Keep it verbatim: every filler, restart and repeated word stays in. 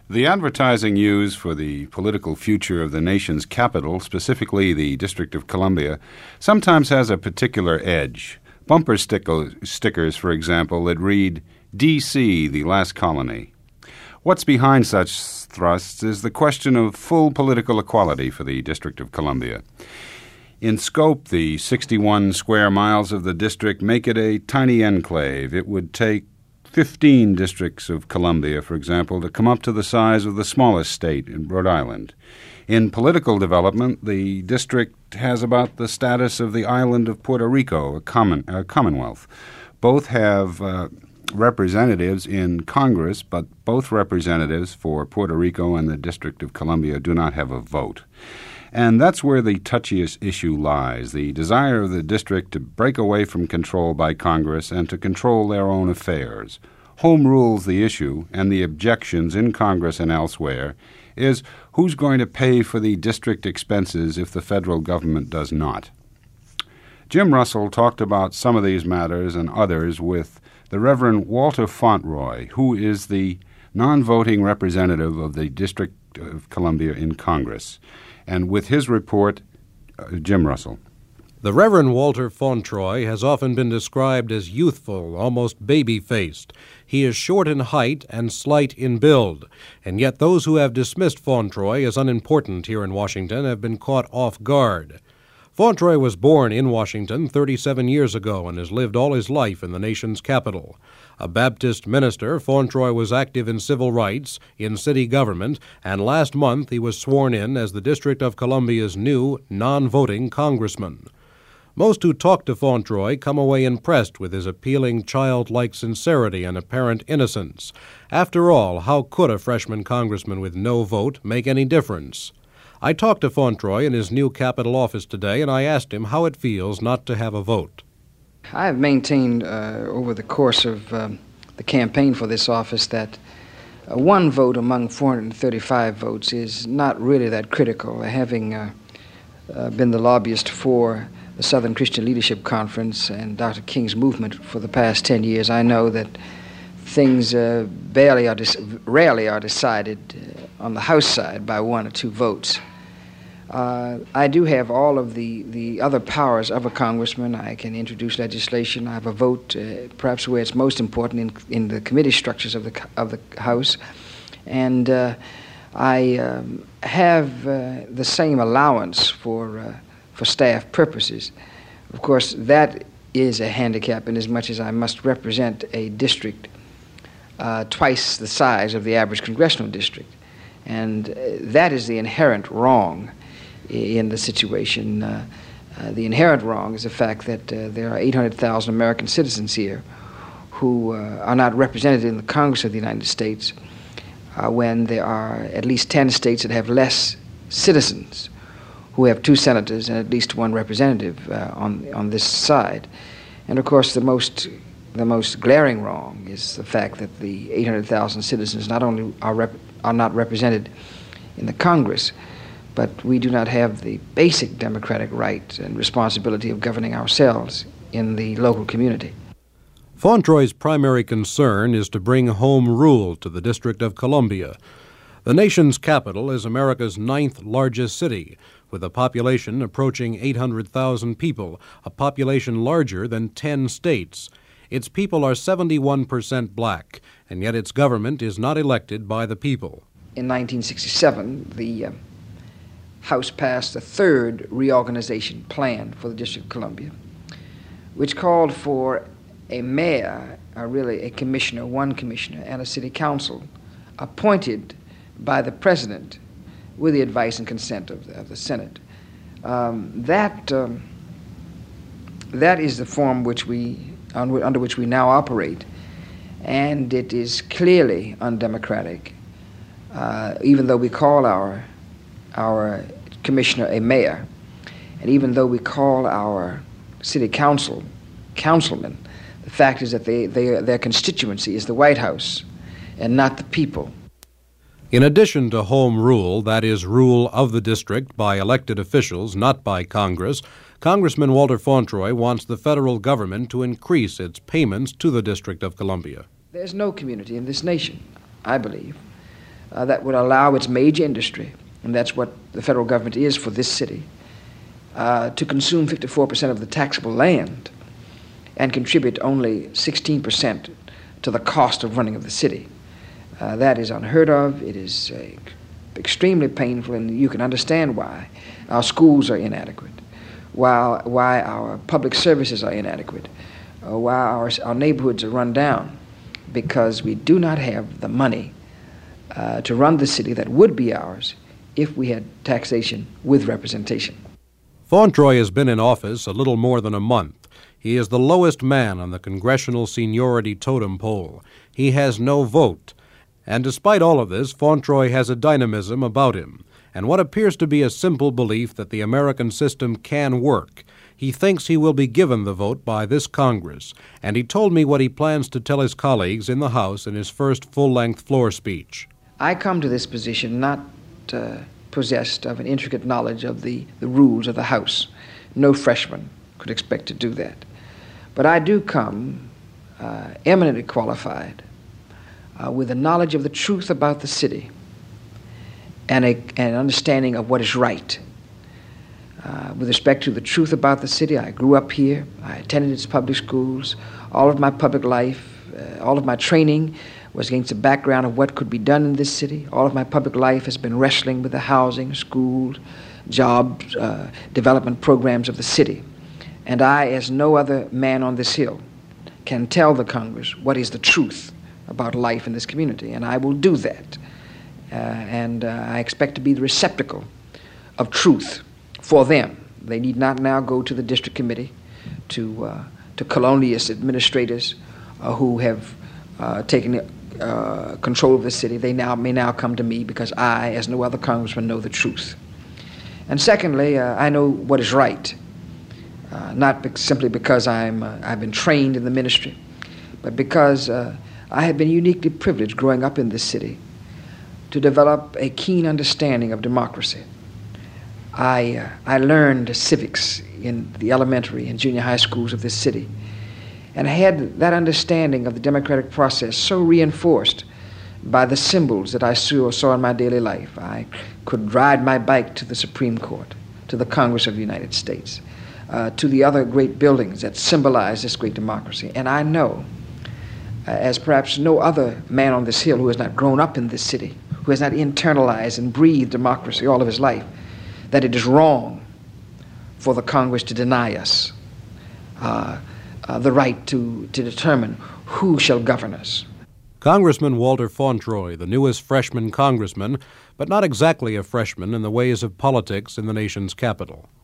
The advertising used for the political future of the nation's capital, specifically the District of Columbia, sometimes has a particular edge. Bumper sticker, stickers, for example, that read, D C, the last colony. What's behind such thrusts is the question of full political equality for the District of Columbia. In scope, the sixty-one square miles of the district make it a tiny enclave. It would take fifteen districts of Columbia, for example, to come up to the size of the smallest state in Rhode Island. In political development, the district has about the status of the island of Puerto Rico, a, common, a commonwealth. Both have uh, representatives in Congress, but both representatives for Puerto Rico and the District of Columbia do not have a vote. And that's where the touchiest issue lies, the desire of the district to break away from control by Congress and to control their own affairs. Home rule's the issue, and the objections in Congress and elsewhere is who's going to pay for the district expenses if the federal government does not. Jim Russell talked about some of these matters and others with the Reverend Walter Fauntroy, who is the non-voting representative of the District of Columbia in Congress. And with his report, uh, Jim Russell. The Reverend Walter Fauntroy has often been described as youthful, almost baby-faced. He is short in height and slight in build, and yet those who have dismissed Fauntroy as unimportant here in Washington have been caught off guard. Fauntroy was born in Washington thirty-seven years ago and has lived all his life in the nation's capital. A Baptist minister, Fauntroy was active in civil rights, in city government, and last month he was sworn in as the District of Columbia's new non-voting congressman. Most who talk to Fauntroy come away impressed with his appealing childlike sincerity and apparent innocence. After all, how could a freshman congressman with no vote make any difference? I talked to Fauntroy in his new Capitol office today, and I asked him how it feels not to have a vote. I have maintained uh, over the course of um, the campaign for this office that uh, one vote among four hundred thirty-five votes is not really that critical. Having uh, uh, been the lobbyist for the Southern Christian Leadership Conference and Doctor King's movement for the past ten years, I know that things uh, barely are de- rarely are decided uh, on the House side by one or two votes. Uh, I do have all of the, the other powers of a congressman. I can introduce legislation. I have a vote, uh, perhaps where it's most important, in, in the committee structures of the of the House. And uh, I um, have uh, the same allowance for uh, for staff purposes. Of course, that is a handicap in as much as I must represent a district uh, twice the size of the average congressional district. And uh, that is the inherent wrong in the situation. Uh, uh, the inherent wrong is the fact that uh, there are eight hundred thousand American citizens here who uh, are not represented in the Congress of the United States uh, when there are at least ten states that have less citizens who have two senators and at least one representative uh, on on this side. And of course the most the most glaring wrong is the fact that the eight hundred thousand citizens not only are rep- are not represented in the Congress, but we do not have the basic democratic right and responsibility of governing ourselves in the local community. Fauntroy's primary concern is to bring home rule to the District of Columbia. The nation's capital is America's ninth largest city, with a population approaching eight hundred thousand people, a population larger than ten states. Its people are seventy-one percent black, and yet its government is not elected by the people. In nineteen sixty-seven, the uh, House passed a third reorganization plan for the District of Columbia, which called for a mayor, or really a commissioner, one commissioner, and a city council appointed by the president with the advice and consent of the, of the Senate. Um, that um, that is the form which we under, under which we now operate, and it is clearly undemocratic. Uh, even though we call our our commissioner a mayor, and even though we call our city council councilmen, the fact is that they, they, their constituency is the White House and not the people. In addition to home rule, that is, rule of the district by elected officials, not by Congress, Congressman Walter Fauntroy wants the federal government to increase its payments to the District of Columbia. There's no community in this nation, I believe, uh, that would allow its major industry, and that's what the federal government is for this city, uh, to consume fifty-four percent of the taxable land and contribute only sixteen percent to the cost of running of the city. Uh, that is unheard of. It is uh, extremely painful, and you can understand why. Our schools are inadequate, why, why our public services are inadequate, uh, why our, our neighborhoods are run down, because we do not have the money uh, to run the city that would be ours if we had taxation with representation. Fauntroy has been in office a little more than a month. He is the lowest man on the congressional seniority totem pole. He has no vote. And despite all of this, Fauntroy has a dynamism about him, and what appears to be a simple belief that the American system can work. He thinks he will be given the vote by this Congress, and he told me what he plans to tell his colleagues in the House in his first full-length floor speech. I come to this position not uh, possessed of an intricate knowledge of the, the rules of the House. No freshman could expect to do that. But I do come uh, eminently qualified Uh, with a knowledge of the truth about the city and a, an understanding of what is right. Uh, with respect to the truth about the city, I grew up here. I attended its public schools. All of my public life, uh, all of my training was against the background of what could be done in this city. All of my public life has been wrestling with the housing, schools, job uh, development programs of the city. And I, as no other man on this hill, can tell the Congress what is the truth about life in this community, and I will do that. Uh, and uh, I expect to be the receptacle of truth for them. They need not now go to the district committee, to uh, to colonious administrators uh, who have uh, taken uh, control of the city. They now may now come to me because I, as no other congressman, know the truth. And secondly, uh, I know what is right, uh, not be- simply because I'm uh, I've been trained in the ministry, but because uh, I have been uniquely privileged growing up in this city to develop a keen understanding of democracy. I, uh, I learned civics in the elementary and junior high schools of this city, and I had that understanding of the democratic process so reinforced by the symbols that I saw, saw in my daily life. I could ride my bike to the Supreme Court, to the Congress of the United States, uh, to the other great buildings that symbolize this great democracy. And I know, as perhaps no other man on this hill who has not grown up in this city, who has not internalized and breathed democracy all of his life, that it is wrong for the Congress to deny us uh, uh, the right to, to determine who shall govern us. Congressman Walter Fauntroy, the newest freshman congressman, but not exactly a freshman in the ways of politics in the nation's capital.